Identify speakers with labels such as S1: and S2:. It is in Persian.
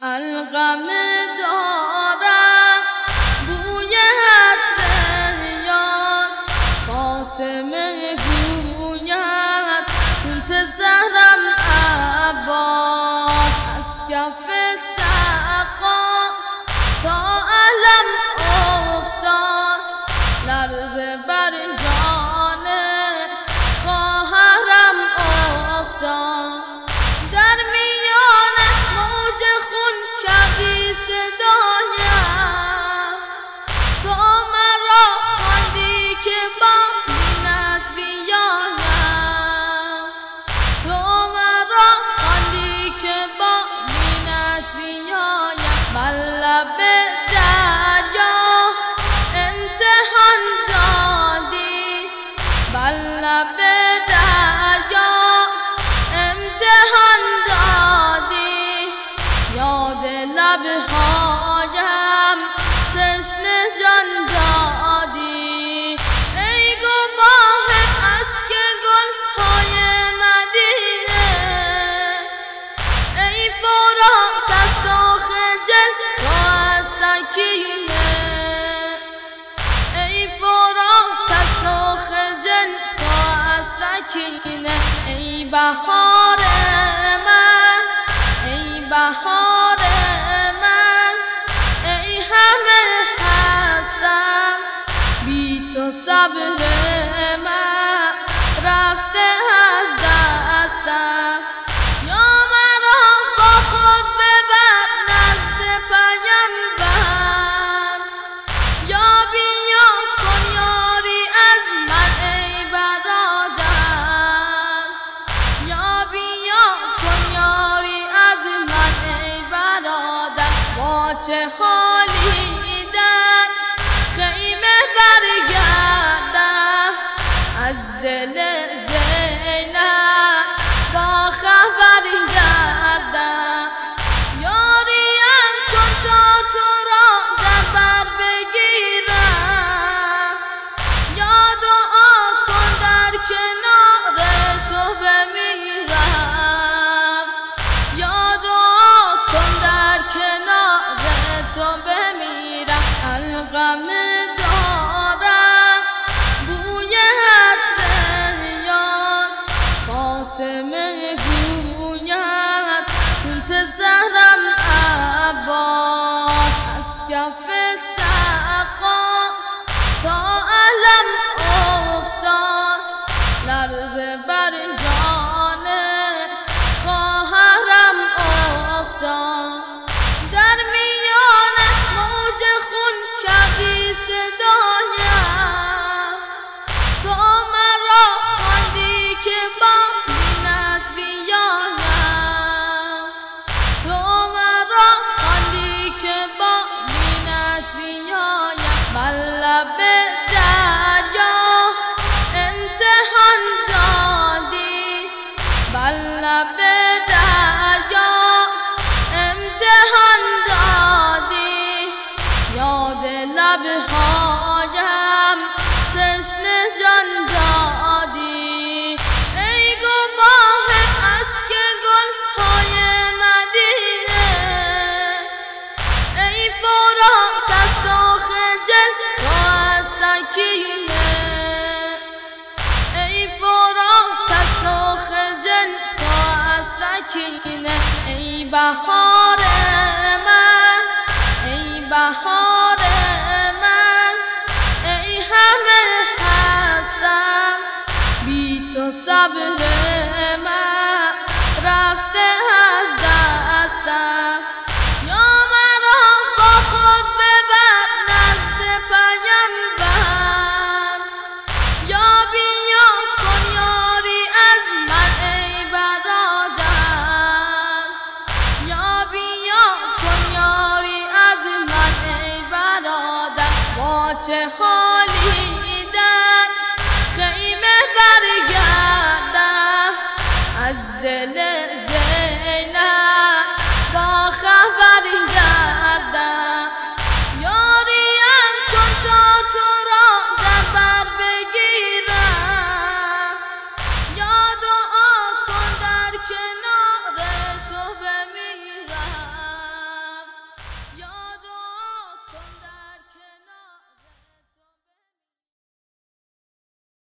S1: الغم دارم بوی عطر یاس فاطمه گوید پسرم عباس از کف سقا تا علم افتاد لرزه بر جان خواهرم افتاد در میان موج خون کردی صدایم تو مرا خواندی که با مینت بیایم تو مرا خواندی که با مینت بیایم بر لب دریا امتحان دادی بر لب دریا امتحان دادی یاد لبهایم تشنه جان دادی ای گواه اشک گلهای مدینه ای فرات از و خجل تو از سکینه ای فرات از و خجل تو از سکینه ای بهار من ای بهار من ای همه هستم بی تو صبر من رفته از دستم یا مرا با خود ببر نزد پیمبر یا بیا کن یاری از من ای برادر یا بیا کن یاری از من ای برادر با چه حالی در خیمه برگردم از دل زینب با خبر گردم یاریم کن تا تو را در بر بگیرم یا دعا کن در کنار تو بمیرم یا دعا کن در کنار تو بمیرم الغم دارم بوی عطر یاس فاطمه گوید پسرم عباس از کف سقا تا علم افتاد لرزه بر جان خواهرم افتاد در میان موج خون کردی صدایم تو مرا خواندی که با مینت بیایم تو مرا خواندی که با مینت بیایم بر لب دریا امتحان دادی بر لب دریا امتحان دادی یاد لبهایم تشنه جان دادی ای گواه اشک گلهای مدینه ای فرات از و خجل تو از سکینه ای فرات از و خجل تو از سکینه ای بهار من ای بهار من ای همه هستم بی تو صبر من رفته از دستم یا مرا با خود ببر نزد پیمبر یا بیا کن یاری از من ای برادر یا بیا کن یاری از من ای برادر با چه حالی در خیمه برگردم از دل